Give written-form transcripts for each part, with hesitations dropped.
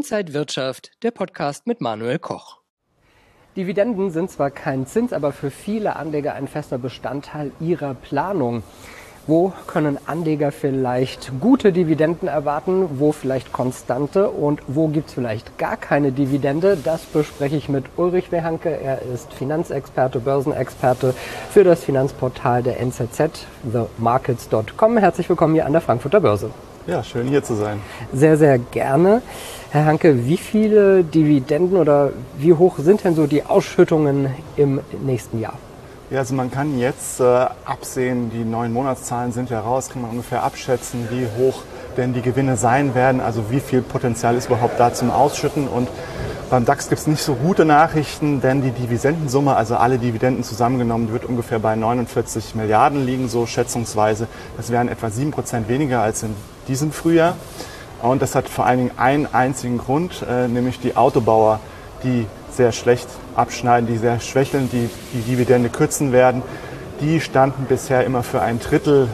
Inside Wirtschaft, der Podcast mit Manuel Koch. Dividenden sind zwar kein Zins, aber für viele Anleger ein fester Bestandteil ihrer Planung. Wo können Anleger vielleicht gute Dividenden erwarten, wo vielleicht konstante und wo gibt es vielleicht gar keine Dividende? Das bespreche ich mit Ulrich Wehanke. Er ist Finanzexperte, Börsenexperte für das Finanzportal der NZZ, themarkets.com. Herzlich willkommen hier an der Frankfurter Börse. Ja, schön hier zu sein. Sehr, sehr gerne. Herr Hanke, wie viele Dividenden oder wie hoch sind denn so die Ausschüttungen im nächsten Jahr? Ja, also man kann jetzt absehen, die neuen Monatszahlen sind ja raus, kann man ungefähr abschätzen, wie hoch denn die Gewinne sein werden, also wie viel Potenzial ist überhaupt da zum Ausschütten. Und beim DAX gibt es nicht so gute Nachrichten, denn die Dividendensumme, also alle Dividenden zusammengenommen, wird ungefähr bei 49 Milliarden liegen, so schätzungsweise. Das wären etwa 7% weniger als in diesem Frühjahr. Und das hat vor allen Dingen einen einzigen Grund, nämlich die Autobauer, die sehr schlecht abschneiden, die sehr schwächeln, die Dividende kürzen werden. Die standen bisher immer für ein Drittel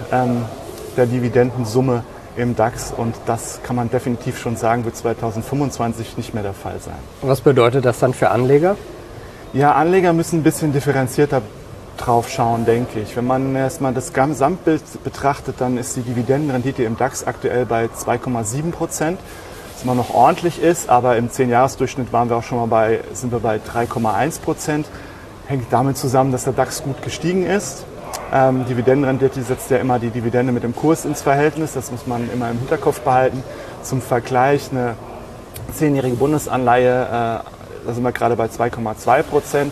der Dividendensumme im DAX und das kann man definitiv schon sagen, wird 2025 nicht mehr der Fall sein. Was bedeutet das dann für Anleger? Ja, Anleger müssen ein bisschen differenzierter drauf schauen, denke ich. Wenn man erstmal das Gesamtbild betrachtet, dann ist die Dividendenrendite im DAX aktuell bei 2,7%. Was immer noch ordentlich ist, aber im 10-Jahres-Durchschnitt sind wir bei 3,1%. Hängt damit zusammen, dass der DAX gut gestiegen ist. Dividendenrendite setzt ja immer die Dividende mit dem Kurs ins Verhältnis, das muss man immer im Hinterkopf behalten. Zum Vergleich, eine 10-jährige Bundesanleihe, da sind wir gerade bei 2,2%.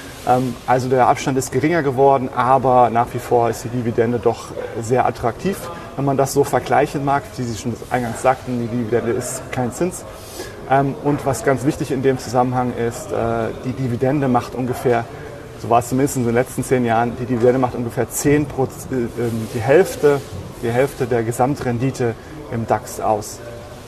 Also der Abstand ist geringer geworden, aber nach wie vor ist die Dividende doch sehr attraktiv. Wenn man das so vergleichen mag, wie Sie schon eingangs sagten, die Dividende ist kein Zins. Und was ganz wichtig in dem Zusammenhang ist, die Dividende macht ungefähr, so war es zumindest in den letzten 10 Jahren, die Dividende macht ungefähr 10%, die Hälfte der Gesamtrendite im DAX aus.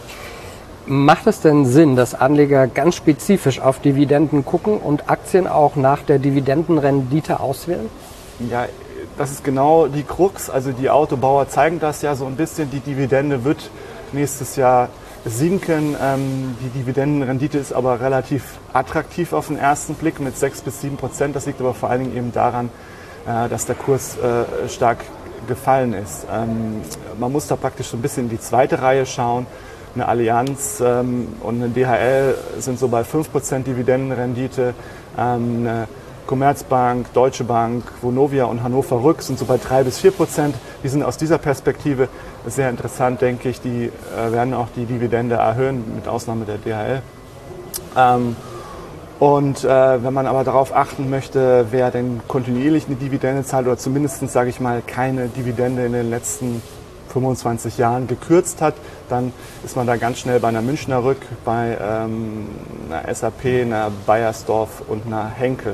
Macht es denn Sinn, dass Anleger ganz spezifisch auf Dividenden gucken und Aktien auch nach der Dividendenrendite auswählen? Ja, das ist genau die Krux. Also die Autobauer zeigen das ja so ein bisschen. Die Dividende wird nächstes Jahr sinken. Die Dividendenrendite ist aber relativ attraktiv auf den ersten Blick mit 6-7%. Das liegt aber vor allen Dingen eben daran, dass der Kurs stark gefallen ist. Man muss da praktisch so ein bisschen in die zweite Reihe schauen. Eine Allianz und eine DHL sind so bei 5% Dividendenrendite. Eine Commerzbank, Deutsche Bank, Vonovia und Hannover Rück sind so bei 3-4%. Die sind aus dieser Perspektive sehr interessant, denke ich. Die werden auch die Dividende erhöhen, mit Ausnahme der DHL. Wenn man aber darauf achten möchte, wer denn kontinuierlich eine Dividende zahlt oder zumindest, sage ich mal, keine Dividende in den letzten 25 Jahren gekürzt hat, dann ist man da ganz schnell bei einer Münchner Rück, bei einer SAP, einer Bayersdorf und einer Henkel.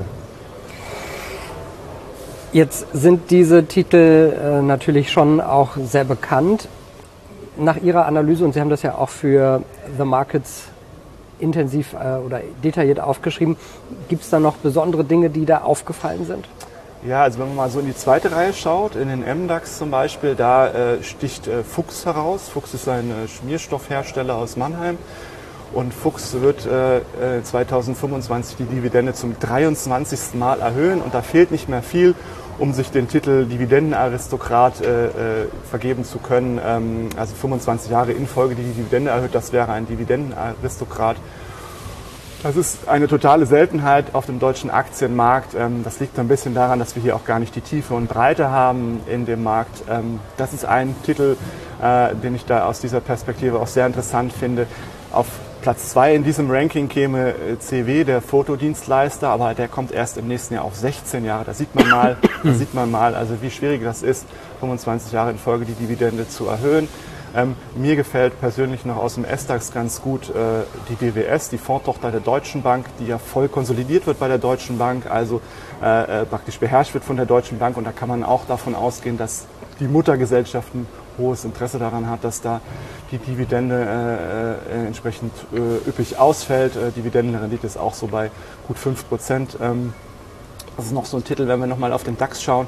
Jetzt sind diese Titel natürlich schon auch sehr bekannt. Nach Ihrer Analyse, und Sie haben das ja auch für The Markets intensiv oder detailliert aufgeschrieben, gibt es da noch besondere Dinge, die da aufgefallen sind? Ja, also wenn man mal so in die zweite Reihe schaut, in den MDAX zum Beispiel, da sticht Fuchs heraus. Fuchs ist ein Schmierstoffhersteller aus Mannheim und Fuchs wird 2025 die Dividende zum 23. Mal erhöhen und da fehlt nicht mehr viel, um sich den Titel Dividendenaristokrat vergeben zu können. Also 25 Jahre in Folge die Dividende erhöht, das wäre ein Dividendenaristokrat. Das ist eine totale Seltenheit auf dem deutschen Aktienmarkt. Das liegt ein bisschen daran, dass wir hier auch gar nicht die Tiefe und Breite haben in dem Markt. Das ist ein Titel, den ich da aus dieser Perspektive auch sehr interessant finde. Auf Platz 2 in diesem Ranking käme CW, der Fotodienstleister, aber der kommt erst im nächsten Jahr auf 16 Jahre. Da sieht man mal, also wie schwierig das ist, 25 Jahre in Folge die Dividende zu erhöhen. Mir gefällt persönlich noch aus dem SDAX ganz gut die DWS, die Fondstochter der Deutschen Bank, die ja voll konsolidiert wird bei der Deutschen Bank, also praktisch beherrscht wird von der Deutschen Bank. Und da kann man auch davon ausgehen, dass die Muttergesellschaft ein hohes Interesse daran hat, dass da die Dividende entsprechend üppig ausfällt. Dividendenrendite ist auch so bei gut 5%. Das ist noch so ein Titel, wenn wir nochmal auf den DAX schauen.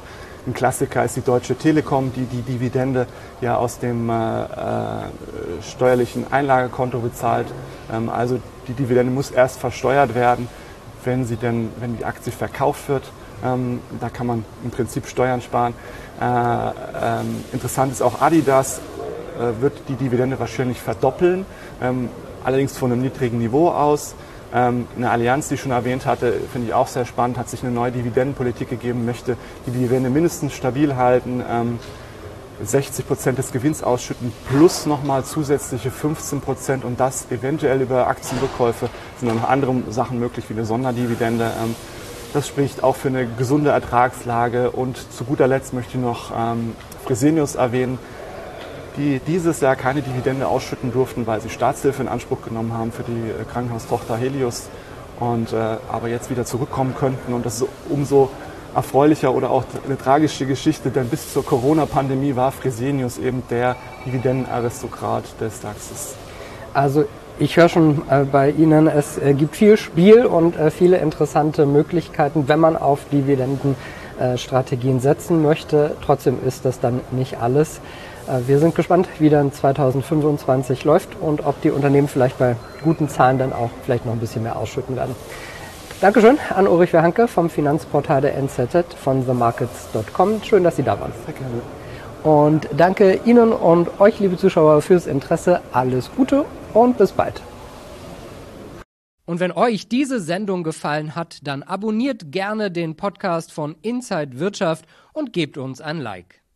Ein Klassiker ist die Deutsche Telekom, die die Dividende ja aus dem steuerlichen Einlagekonto bezahlt. Also die Dividende muss erst versteuert werden, wenn die Aktie verkauft wird. Da kann man im Prinzip Steuern sparen. Interessant ist auch Adidas, wird die Dividende wahrscheinlich verdoppeln, allerdings von einem niedrigen Niveau aus. Eine Allianz, die ich schon erwähnt hatte, finde ich auch sehr spannend, hat sich eine neue Dividendenpolitik gegeben, möchte die Dividende mindestens stabil halten, 60% des Gewinns ausschütten plus nochmal zusätzliche 15% und das eventuell über Aktienrückkäufe. Sind noch andere Sachen möglich wie eine Sonderdividende. Das spricht auch für eine gesunde Ertragslage und zu guter Letzt möchte ich noch Fresenius erwähnen, die dieses Jahr keine Dividende ausschütten durften, weil sie Staatshilfe in Anspruch genommen haben für die Krankenhaustochter Helios und aber jetzt wieder zurückkommen könnten. Und das ist umso erfreulicher oder auch eine tragische Geschichte, denn bis zur Corona-Pandemie war Fresenius eben der Dividendenaristokrat des DAXes. Also ich höre schon bei Ihnen, es gibt viel Spiel und viele interessante Möglichkeiten, wenn man auf Dividendenstrategien setzen möchte. Trotzdem ist das dann nicht alles. Wir sind gespannt, wie dann 2025 läuft und ob die Unternehmen vielleicht bei guten Zahlen dann auch vielleicht noch ein bisschen mehr ausschütten werden. Dankeschön an Ulrich Verhanke vom Finanzportal der NZZ von themarkets.com. Schön, dass Sie da waren. Sehr gerne. Und danke Ihnen und euch, liebe Zuschauer, fürs Interesse. Alles Gute und bis bald. Und wenn euch diese Sendung gefallen hat, dann abonniert gerne den Podcast von Inside Wirtschaft und gebt uns ein Like.